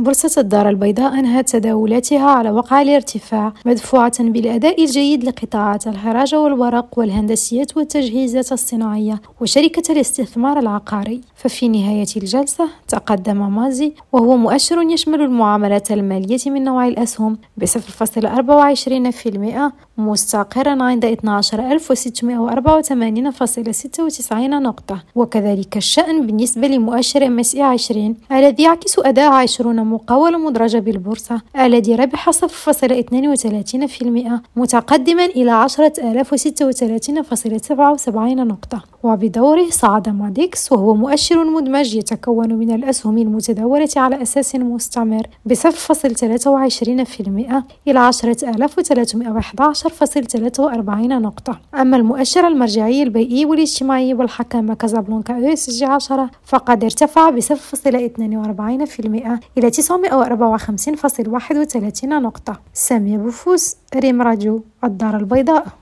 بورصة الدار البيضاء أنهت تداولاتها على وقع الارتفاع، مدفوعة بالأداء الجيد لقطاعات الحراجة والورق والهندسيات والتجهيزات الصناعية وشركة الاستثمار العقاري. ففي نهاية الجلسة تقدم مازي وهو مؤشر يشمل المعاملات المالية من نوع الأسهم ب0.24%، مستقرا عند 12684.96 نقطة. وكذلك الشأن بالنسبة لمؤشر MSCI 20 الذي يعكس أداء 20 مقاولة مدرجة بالبورصة الذي ربح 0.32%، متقدما إلى 10,036.77 نقطة. وبدوره صعد ماديكس وهو مؤشر مدمج يتكون من الأسهم المتداولة على أساس مستمر ب0.23% إلى 10,311.43 نقطة. أما المؤشر المرجعي البيئي والاجتماعي والحكامة كازابلانكا ESG 10 فقد ارتفع ب0.42% إلى 954.31 نقطة. سامية بوفوس، ريم راديو، الدار البيضاء.